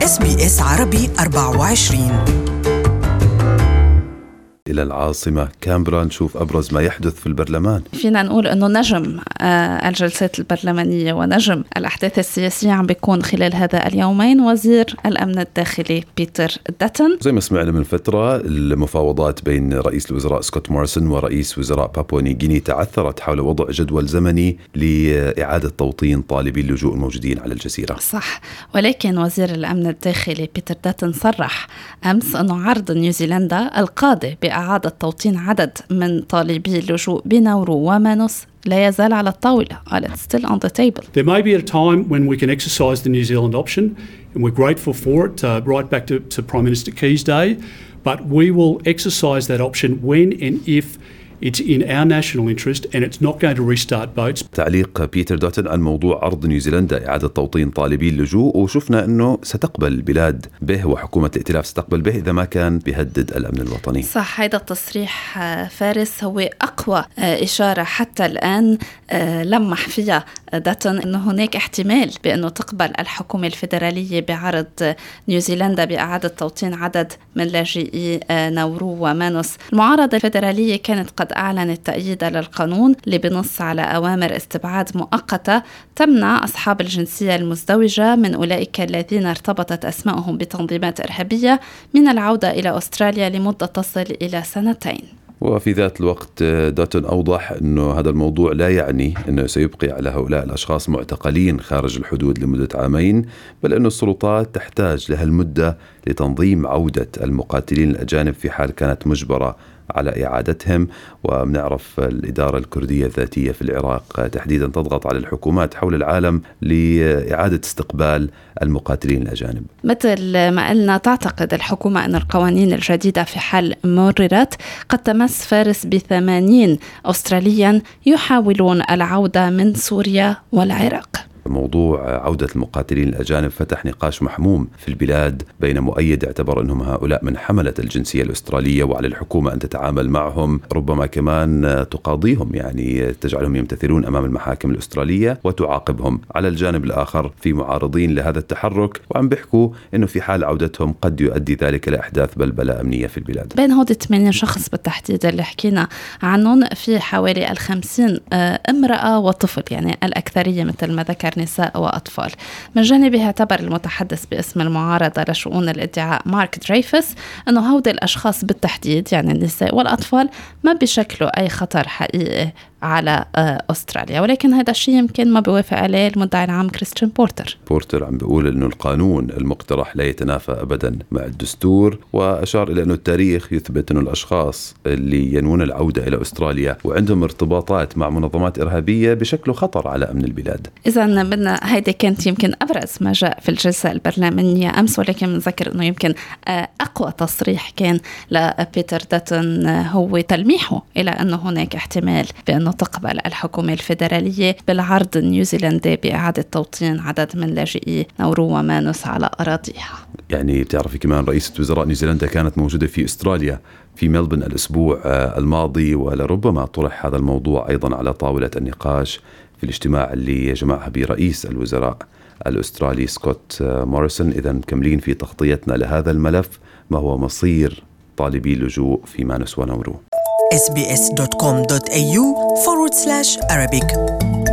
SBS عربي 24. إلى العاصمة كامبرا نشوف أبرز ما يحدث في البرلمان. فينا نقول أنه نجم الجلسات البرلمانية ونجم الأحداث السياسية عم بيكون خلال هذا اليومين وزير الأمن الداخلي بيتر داتن. زي ما سمعنا من فترة المفاوضات بين رئيس الوزراء سكوت موريسون ورئيس وزراء بابوا نيو غيني تعثرت حول وضع جدول زمني لإعادة توطين طالبي اللجوء الموجودين على الجزيرة. صح، ولكن وزير الأمن الداخلي بيتر داتن صرح أمس أنه عرض نيوزيلندا القادة بإعادة توطين عدد من طالبي اللجوء بناورو ومانوس لا يزال على الطاولة. It's still on the table. There may be a time when we can exercise the New Zealand option, and we're grateful for it, right back to Prime Minister Key's day, but we will exercise that option when and if it's in our national interest and it's not going to restart boats. تعليق بيتر داتن عن موضوع عرض نيوزيلندا إعادة توطين طالبي اللجوء، وشفنا أنه ستقبل البلاد به وحكومة الائتلاف ستقبل به إذا ما كان بيهدد الأمن الوطني. صح، هذا التصريح فارس هو أقوى إشارة حتى الآن لمح فيها داتن أنه هناك احتمال بأنه تقبل الحكومة الفيدرالية بعرض نيوزيلندا بإعادة توطين عدد من لاجئي ناورو ومانوس. المعارضة الفيدرالية كانت قد أعلنت تأييدها للقانون اللي بنص على أوامر استبعاد مؤقتة تمنع أصحاب الجنسية المزدوجة من أولئك الذين ارتبطت أسمائهم بتنظيمات إرهابية من العودة إلى أستراليا لمدة تصل إلى 2 سنين. وفي ذات الوقت داتون أوضح أنه هذا الموضوع لا يعني أنه سيبقي على هؤلاء الأشخاص معتقلين خارج الحدود لمدة 2 عام، بل أن السلطات تحتاج لهالمدة لتنظيم عودة المقاتلين الأجانب في حال كانت مجبرة على إعادتهم. وبنعرف الإدارة الكردية الذاتية في العراق تحديدا تضغط على الحكومات حول العالم لإعادة استقبال المقاتلين الأجانب. مثل ما قلنا تعتقد الحكومة أن القوانين الجديدة في حال مررت قد تمس فارس ب80 أستراليا يحاولون العودة من سوريا والعراق. موضوع عودة المقاتلين الأجانب فتح نقاش محموم في البلاد بين مؤيد اعتبر أنهم هؤلاء من حملة الجنسية الأسترالية وعلى الحكومة أن تتعامل معهم، ربما كمان تقاضيهم، يعني تجعلهم يمتثلون أمام المحاكم الأسترالية وتعاقبهم. على الجانب الآخر في معارضين لهذا التحرك وعم بيحكوا أنه في حال عودتهم قد يؤدي ذلك لإحداث بلبلة أمنية في البلاد. بين هود 80 شخص بالتحديد اللي حكينا عنهم في حوالي 50 امرأة وطفل، يعني الأكثرية مثل ما ذكر نساء وأطفال. من جانبه اعتبر المتحدث باسم المعارضة لشؤون الادعاء مارك دريفس أنه هؤلاء الأشخاص بالتحديد يعني النساء والأطفال ما بيشكلوا أي خطر حقيقي على أستراليا، ولكن هذا الشيء يمكن ما بيوافق عليه المدعي العام كريستيان بورتر عم بيقول أنه القانون المقترح لا يتنافى أبدا مع الدستور، وأشار إلى أنه التاريخ يثبت أنه الأشخاص اللي ينوون العودة إلى أستراليا وعندهم ارتباطات مع منظمات إرهابية بشكل خطر على أمن البلاد. إذا بدنا هيدي كانت يمكن أبرز ما جاء في الجلسة البرلمانية أمس، ولكن بنذكر أنه يمكن أقوى تصريح كان لبيتر داتن هو تلميحه إلى أنه هناك احتمال بأنه تقبل الحكومة الفيدرالية بالعرض النيوزيلندي بإعادة توطين عدد من لاجئي ناورو ومانوس على أراضيها. يعني بتعرفي كمان رئيسة وزراء نيوزيلندا كانت موجودة في أستراليا في ملبن الأسبوع الماضي، ولربما طرح هذا الموضوع أيضا على طاولة النقاش في الاجتماع اللي جمعها برئيس الوزراء الأسترالي سكوت موريسون. إذا مكملين في تغطيتنا لهذا الملف، ما هو مصير طالبي اللجوء في مانوس وناورو. sbs.com.au/Arabic